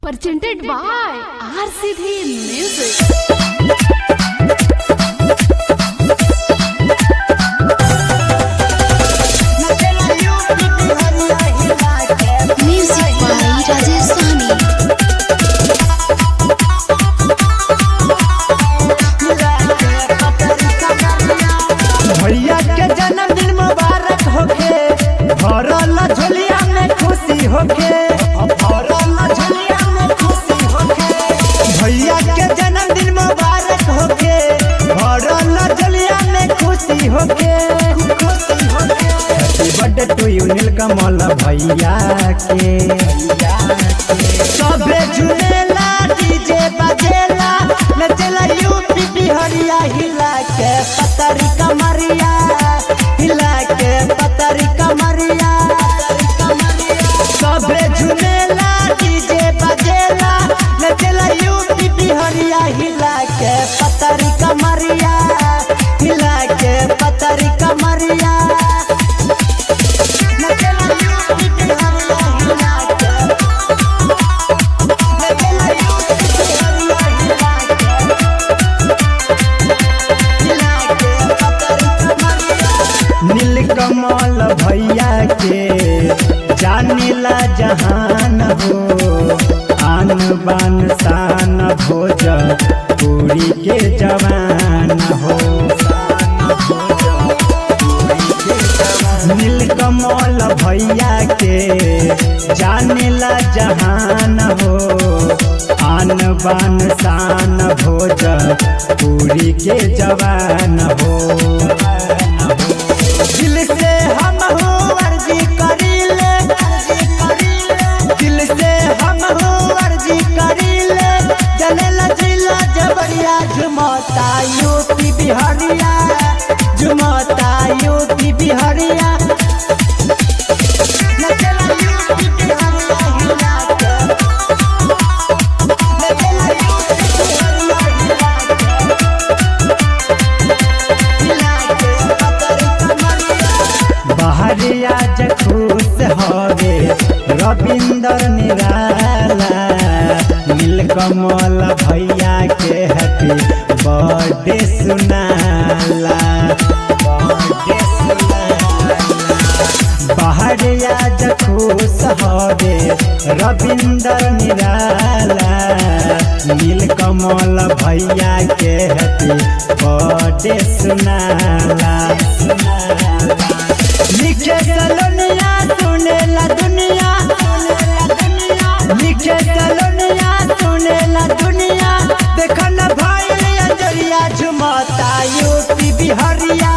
Presented by RCD Music. Music by Rajesh Sahni. भैया के जन्मदिन मुबारक होखे, भरल झोलिया में खुशी होखे, भरल झोलिया में खुशी होखे। भैया के जन्मदिन मुबारक होखे, भरल झोलिया में खुशी होखे, खुशी होखे। Happy birthday to you Neelkamal भैया के। सबे झूमेला डीजे बजेला, नचला यूपी बिहारिया हिला के पतरी कमरिया, हिला के पतरी कमरिया। सबे झूमेला डीजे बजेला, नचला यूपी बिहारिया हिला के पतरी कमरिया, हिला के पतरी कमरिया। नचला यूपी बिहारिया हिला के, नचला यूपी बिहारिया हिला के, हिला के पतरी कमरिया। नीलकमल भैया के जानेला जहान हो, आन बान शान भोज पूरी के जवान हो। नीलकमल भैया के जानेला जहान हो, आन बान शान भोज पूरी के जवान हो। दिल से हम हो अर्जी करीले, दिल से हम हो अर्जी करीले। जलेला जिला जबरिया झुमता यूपी बिहारिया, झुमता यूपी बिहारिया। नचला यूपी बिहारिया हिला के, नचला यूपी बिहारिया हिला के, हिला के पतरी कमरिया। बहरिया खुश हवे रविंदर निराला, नीलकमल भैया के हैप्पी बर्थडे सुनाला, बर्थडे सुनाला। बहरिया खुश हवे रविंदर निराला, नीलकमल भैया के हैप्पी बर्थडे सुनाला, सुनाला। लिखे सलोनिया सुनेला दुनिया, लिखे सलोनिया सुनेला दुनिया। देखन भाई अंजरिया झुमता यूपी बिहारिया,